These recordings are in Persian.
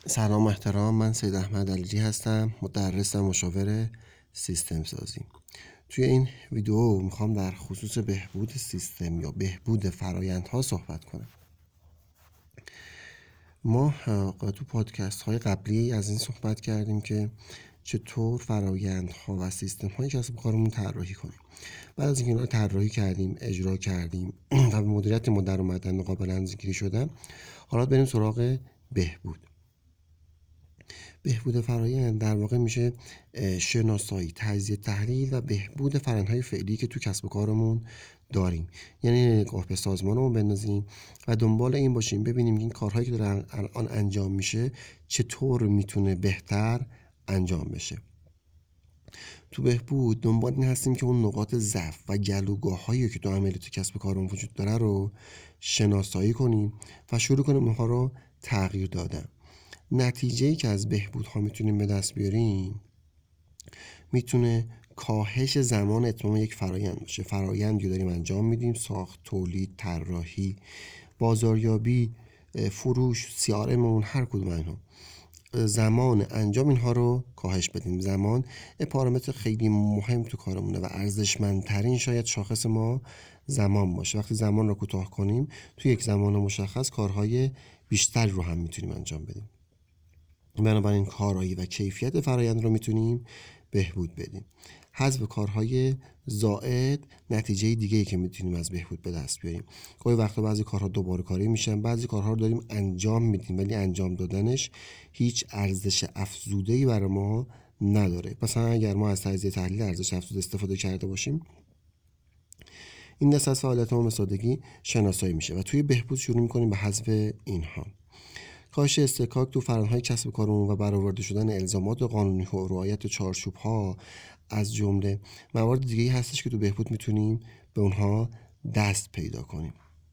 سلام و احترام. من سید احمد علیجی هستم، مدرس و مشاور سیستم سازی. توی این ویدیو میخوام در خصوص بهبود سیستم یا بهبود فرایندها صحبت کنم. ما تو پادکست های قبلی از این صحبت کردیم که چطور فرایندها و سیستم های کسب و کارمون طراحی کنیم. بعد از اینکه اینا رو طراحی کردیم، اجرا کردیم و به مدیریت ما در اومدن و قابل اندازه‌گیری شدن، حالا بریم سراغ بهبود. بهبود فرایند در واقع میشه شناسایی، تجزیه، تحلیل و بهبود فرآیندهای فعلی که تو کسب و کارمون داریم. یعنی نگاه به سازمانمون بندازیم و دنبال این باشیم ببینیم این کارهایی که داره الان انجام میشه چطور میتونه بهتر انجام بشه. تو بهبود دنبال این هستیم که اون نقاط ضعف و گلوگاه‌هایی که تو عملیات کسب و کارمون وجود داره رو شناسایی کنیم و شروع کنیم اونها رو تغییر دادن. نتیجه‌ای که از بهبودها میتونیم به دست بیاریم میتونه کاهش زمان اتمام یک فرایند باشه. فرایندی داریم انجام میدیم: ساخت، تولید، طراحی، بازاریابی، فروش، CRM، هر کدوم اینها. زمان انجام اینها رو کاهش بدیم. زمان پارامتر خیلی مهم تو کارمونه و ارزشمندترین شاید شاخص ما زمان باشه. وقتی زمان رو کوتاه کنیم توی یک زمان مشخص کارهای بیشتری رو هم میتونیم انجام بدیم. بنابراین کارایی و کیفیت فرایند رو میتونیم بهبود بدیم. حذف کارهای زائد نتیجه دیگه‌ای که میتونیم از بهبود به دست بیاریم. گاهی وقتا بعضی کارها دوباره کاری میشن، بعضی کارها رو داریم انجام میدیم ولی انجام دادنش هیچ ارزش افزوده‌ای برای ما نداره. مثلا اگر ما از تجزیه تحلیل ارزش افزوده استفاده کرده باشیم، این دست از فعالیت ما به سادگی شناسایی میشه و توی بهبود شروع میکنیم به حذف اینها. کاهش استکاک تو فرآیندهای کسب کارمون و برآورده شدن الزامات قانونی و رعایت چارچوب‌ها از جمله موارد دیگه‌ای هستش که تو بهبود میتونیم به اونها دست پیدا کنیم.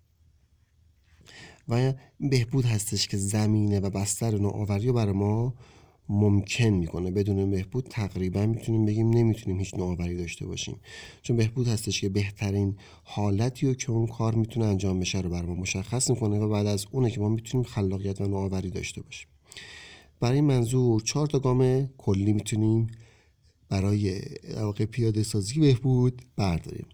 و بهبود هستش که زمینه و بستر نوآوری رو برای ما ممکن میکنه. بدون بهبود تقریبا میتونیم بگیم نمیتونیم هیچ نوآوری داشته باشیم، چون بهبود هستش که بهترین حالتی رو که اون کار میتونه انجام بشه رو برای ما مشخص میکنه و بعد از اونه که ما میتونیم خلاقیت و نوآوری داشته باشیم. برای این منظور 4 تا گام کلی میتونیم برای واقع پیاده سازی بهبود برداریم.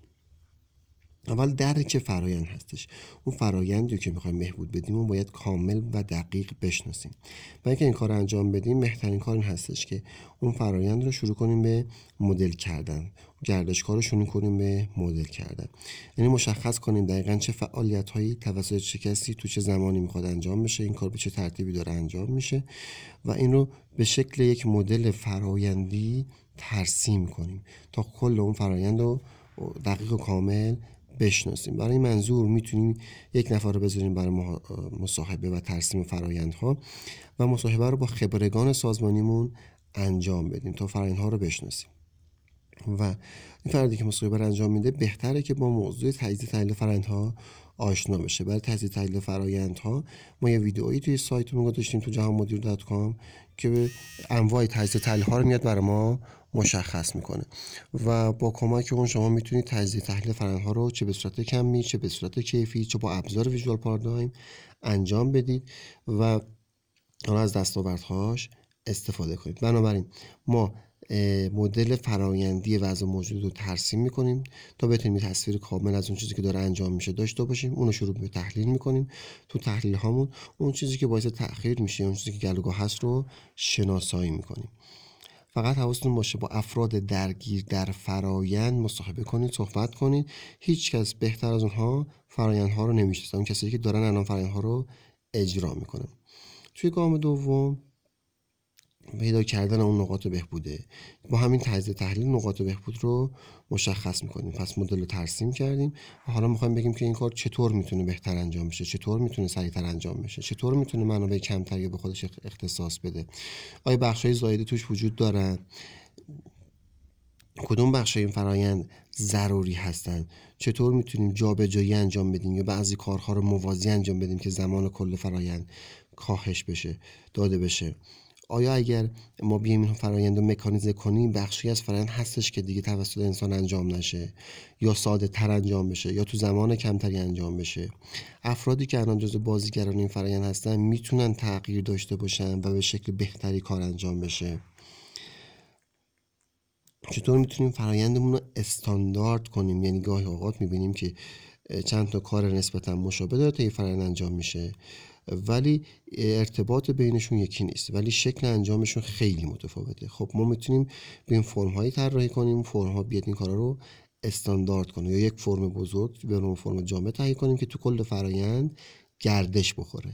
اول درک فرایند هستش. اون فرایندی که میخوایم بهبود بدیم اون باید کامل و دقیق بشناسیم. برای اینکه این کار رو انجام بدیم بهترین کار این هستش که اون فرایند رو شروع کنیم به مدل کردن. گردشکار رو شروع کنیم به مدل کردن. یعنی مشخص کنیم دقیقاً چه فعالیت‌هایی توسط چه کسی تو چه زمانی میخواد انجام بشه، این کار به چه ترتیبی داره انجام میشه و این رو به شکل یک مدل فرایندی ترسیم کنیم تا کل اون فرایند رو دقیق و کامل بشناسیم. برای این منظور میتونیم یک نفر رو بذاریم برای مصاحبه و ترسیم فرایندها و مصاحبه رو با خبرگان سازمانیمون انجام بدیم تا فرایندها رو بشناسیم. و این فردی که مصاحبه رو انجام میده بهتره که با موضوع تجزیه تحلیل فرایندها آشنا بشه. برای تجزیه تحلیل فرایندها ما یه ویدئویی توی سایتمون گذاشتیم تو jahanmudir.com که به انواع تجزیه تحلیل ها رو میاد برای ما مشخص میکنه و با کمک اون شما میتونید تجزیه تحلیل فرآیندها رو چه به صورت کمی، چه به صورت کیفی، چه با ابزار ویژوال پارادایم انجام بدید و از دستاوردهاش استفاده کنید. بنابراین ما مدل فرایندی وضع موجود رو ترسیم میکنیم تا بتونیم تصویر کامل از اون چیزی که داره انجام میشه داشته باشیم. اون رو شروع به تحلیل میکنیم. تو تحلیل هامون اون چیزی که باعث تأخیر میشه، اون چیزی که گلوگاه هست رو شناسایی میکنیم. فقط حواستون باشه با افراد درگیر در فرایند مصاحبه کنید، صحبت کنید. هیچ کس بهتر از اونها فرایندها رو نمیشناسه، اون کسایی که دارن الان فرایندها رو اجرا میکنن. توی گام دوم پیدا کردن اون نقاط بهبوده. با همین تجزیه تحلیل نقاط بهبود رو مشخص میکنیم. پس مدل رو ترسیم کردیم و حالا میخوایم بگیم که این کار چطور میتونه بهتر انجام بشه، چطور میتونه سریعتر انجام بشه، چطور میتونه منابع کمتری به خودش اختصاص بده، آیا بخشای زایده توش وجود دارن، کدوم بخش این فرایند ضروری هستن، چطور میتونیم جابجایی انجام بدیم یا بعضی کارها رو موازی انجام بدیم که زمان کل فرایند کاهش بشه، داده بشه. آیا اگر ما بیایم این فرآیند رو مکانیزه کنیم بخشی از فرآیند هستش که دیگه توسط انسان انجام نشه یا ساده تر انجام بشه یا تو زمان کمتری انجام بشه؟ افرادی که الان جزو بازیگران این فرآیند هستن میتونن تغییر داشته باشن و به شکل بهتری کار انجام بشه؟ چطور میتونیم فرآیندمون رو استاندارد کنیم؟ یعنی گاهی اوقات میبینیم که چند تا کار نسبتا مشابه داره تا این فرآیند انجام میشه ولی ارتباط بینشون یکی نیست ولی شکل انجامشون خیلی متفاوته. خب ما میتونیم به این فرم هایی طراحی کنیم، فرم ها بیاد این کارا رو استاندارد کنه یا یک فرم بزرگ به اون فرم جامع تهیه کنیم که تو کل فرآیند گردش بخوره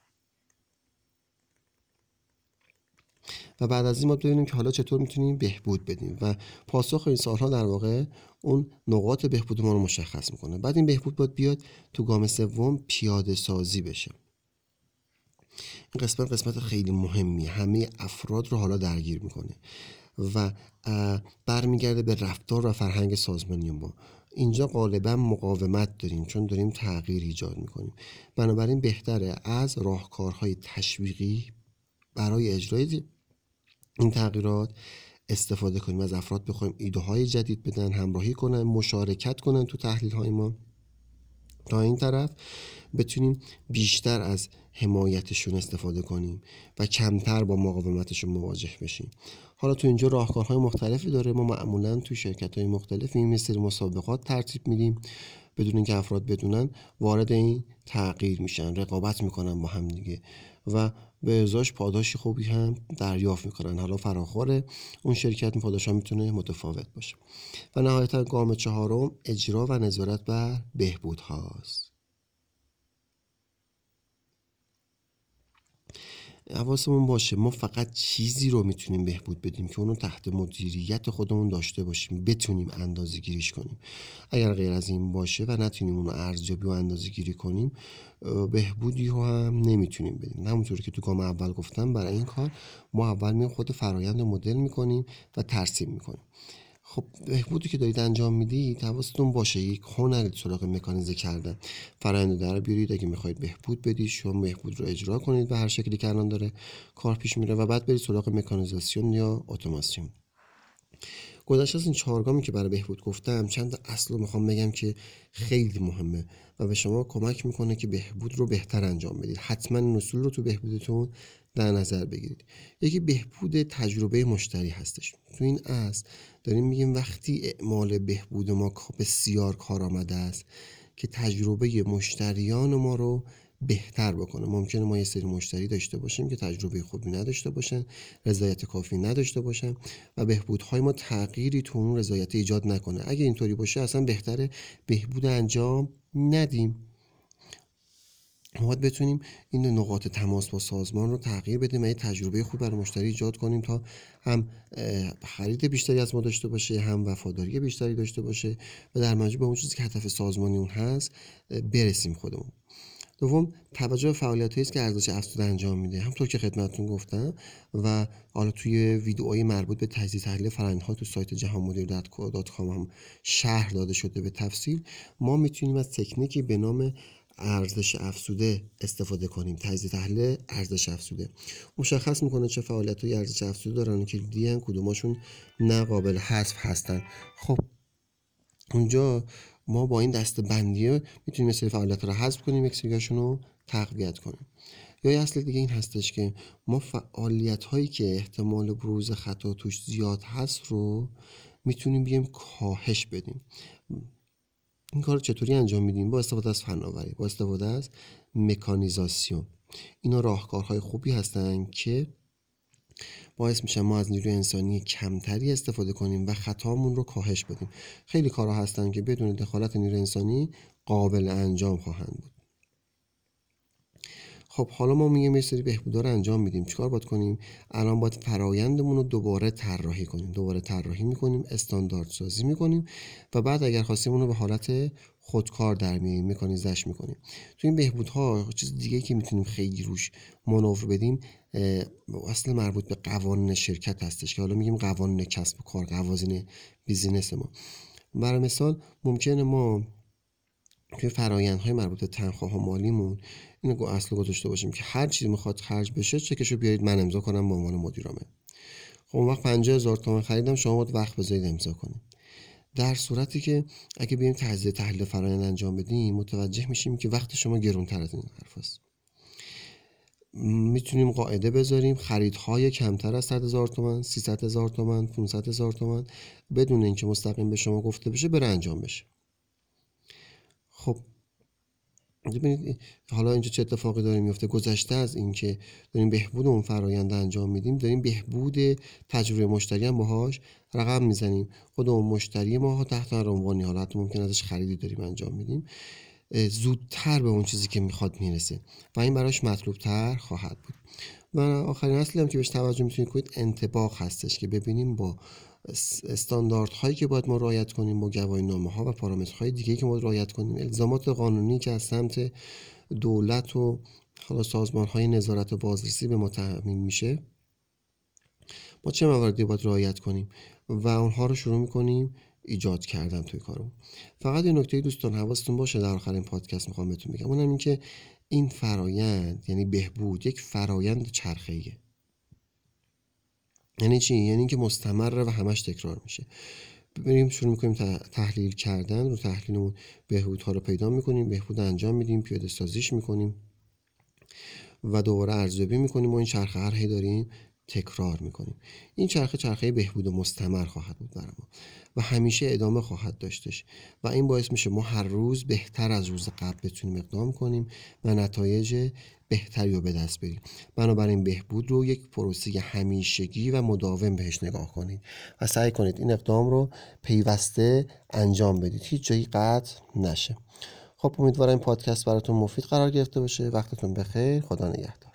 و بعد از این ما ببینیم که حالا چطور میتونیم بهبود بدیم و پاسخ این سوال‌ها در واقع اون نقاط بهبود ما رو مشخص میکنه. بعد این بهبود باید بیاد تو گام سوم پیاده سازی بشه. این قسمت خیلی مهمیه، همه افراد رو حالا درگیر میکنه و برمیگرده به رفتار و فرهنگ سازمانی ما. اینجا غالبا مقاومت داریم چون داریم تغییر ایجاد میکنیم، بنابراین بهتره از راهکارهای تشویقی برای اجرای این تغییرات استفاده کنیم. از افراد بخوایم ایده های جدید بدن، همراهی کنن، مشارکت کنن تو تحلیل های ما تا این طرف بتونیم بیشتر از حمایتشون استفاده کنیم و کمتر با مقاومتشون مواجه بشیم. حالا تو اینجا راهکارهای مختلفی داره. ما معمولا تو شرکت‌های مختلفی مثل مسابقات ترتیب میدیم بدون اینکه افراد بدونن وارد این تغییر میشن، رقابت میکنن با هم دیگه و به ازاش پاداشی خوبی هم دریافت میکنن. حالا فراخور اون شرکت این پاداش ها میتونه متفاوت باشه. و نهایتا گام چهارم اجرا و نظارت بر بهبود هاست. حواسمون باشه ما فقط چیزی رو میتونیم بهبود بدیم که اونو تحت مدیریت خودمون داشته باشیم، بتونیم اندازه گیریش کنیم. اگر غیر از این باشه و نتونیم اونو ارزیابی و اندازه گیری کنیم بهبودی رو هم نمیتونیم بدیم. همونطوری که تو گام اول گفتم برای این کار ما اول میایم خود فرآیند رو مدل میکنیم و ترسیم میکنیم. خب بهبودی که دارید انجام میدید حواستون باشه یک هنر سراغ مکانیزه کردن. فرآیند در بیارید، اگه میخواید بهبود بدید شما بهبود رو اجرا کنید به هر شکلی که الان داره کار پیش میره و بعد برید سراغ مکانیزاسیون یا اتوماسیون. گذشته از این 4 گامی که برای بهبود گفتم چند اصل رو میخوام بگم که خیلی مهمه و به شما کمک میکنه که بهبود رو بهتر انجام بدید. حتما این اصول رو تو بهبودتون در نظر بگیرید. یکی بهبود تجربه مشتری هستش. تو این اصل داریم میگیم وقتی اعمال بهبود ما بسیار کارآمد است که تجربه مشتریان ما رو بهتر بکنه. ممکنه ما یه سری مشتری داشته باشیم که تجربه خوبی نداشته باشن، رضایت کافی نداشته باشن و بهبودهای ما تغییری تو اون رضایت ایجاد نکنه. اگه اینطوری باشه اصلا بهتره بهبود انجام ندیم. ما باید بتونیم این نقاط تماس با سازمان رو تغییر بدیم و یه تجربه خوب برای مشتری ایجاد کنیم تا هم خرید بیشتری از ما داشته باشه، هم وفاداری بیشتری داشته باشه و در مجموع به اون چیزی که هدف سازمانی اون هست برسیم خودمون. دوم توجه به فعالیتایی است که ارزش افزوده انجام میده. همونطور که خدمتتون گفتم و حالا توی ویدئوهای مربوط به تجزیه تحلیل فرآیندها تو سایت جهانمدیر.com هم شرح داده شده به تفصیل. ما میتونیم از تکنیکی به نام ارزش افزوده استفاده کنیم. تجزیه تحلیل ارزش افزوده مشخص میکنه چه فعالیت‌های ارزش افزوده دارن که دیدن کدوماشون نه قابل حذف هستن. خب اونجا ما با این دسته بندی میتونیم مثل فعالیت رو حذف کنیم، یک سریاشون رو تقویت کنیم. یا یه اصل دیگه این هستش که ما فعالیت هایی که احتمال بروز خطا توش زیاد هست رو میتونیم بیایم کاهش بدیم. این کار چطوری انجام میدیم؟ با استفاده از فناوری، با استفاده از مکانیزاسیون. اینا راهکارهای خوبی هستن که باعث میشن ما از نیروی انسانی کمتری استفاده کنیم و خطامون رو کاهش بدیم. خیلی کارها هستن که بدون دخالت نیروی انسانی قابل انجام خواهند بود. خب حالا ما میگیم یه سری بهبودا رو انجام میدیم، چیکار باید کنیم؟ الان باید فرآیندمون رو دوباره طراحی کنیم. دوباره طراحی میکنیم، استاندارد سازی میکنیم و بعد اگر خواستیم اون رو به حالت خودکار در میاریم، مکانیزش میکنیم. تو این بهبودها چیز دیگه که میتونیم خیلی روش مانور بدیم اصل مربوط به قوانین شرکت هستش که حالا میگیم قوانین کسب و کار، قوانین بیزینس ما. برای مثال ممکنه ما توی فرآیندهای مربوط به تنخواه و مالیمون اینو اصل گذاشته باشیم که هر چیزی میخواد خرج بشه چکشو بیارید من امضا کنم به عنوان مدیرعامل. خب اون وقت 50,000 تومان خریدم، شما باید وقت بذارید امضا کنید. در صورتی که اگه بیایم تجزیه تحلیل فرآیند انجام بدیم متوجه میشیم که وقت شما گرونتر از این حرف است. میتونیم قاعده بذاریم خریدهای کمتر از 100,000 تومان، 300,000 تومان، 500,000 تومان بدون اینکه مستقیم به شما گفته بشه بره انجام بشه. خب ببینید حالا اینجا چه اتفاقی داره میفته. گذشته از اینکه داریم بهبود اون فرآیند انجام میدیم، داریم بهبود تجربه مشتری هم باهاش رقم میزنیم. خود اون مشتری ما تحت هر عنوانی، حالا حتی ممکن ازش خریدی داریم انجام میدیم، زودتر به اون چیزی که میخواد میرسه و این براش مطلوب تر خواهد بود. و آخرین اصلی هم که بهش توجه میتونید کنید انطباق هستش که ببینیم با استانداردهایی که باید ما رعایت کنیم، با گواهینامه‌ها و پارامترهای دیگه‌ای که ما رعایت کنیم، الزامات قانونی که از سمت دولت و حالا سازمان‌های نظارت و بازرسی به ما تأمین میشه، ما چه مواردی باید رعایت کنیم و اونها رو شروع میکنیم ایجاد کردن توی کارمون. فقط یه نکته دوستان حواستون باشه، در آخر این پادکست میخوام بهتون بگم، اونم این که این فرایند یعنی بهبود یک فرایند چرخه‌ایه. یعنی چی؟ یعنی که مستمره و همش تکرار میشه. بریم شروع میکنیم تحلیل کردن، رو تحلیلمون بهبودها رو پیدا میکنیم، بهبود انجام میدیم، پیاده سازیش میکنیم و دوباره ارزیابی میکنیم و این چرخه هر هی داریم تکرار میکنیم. این چرخه بهبود مستمر خواهد بود برای ما و همیشه ادامه خواهد داشتش و این باعث میشه ما هر روز بهتر از روز قبل بتونیم اقدام کنیم و نتایج بهتری رو به دست بریم. بنابراین بهبود رو یک پروسه همیشگی و مداوم بهش نگاه کنید و سعی کنید این اقدام رو پیوسته انجام بدید، هیچ جایی قطع نشه. خب امیدوارم این پادکست براتون مفید قرار گرفته باشه. وقتتون بخیر. خدا نگهدار.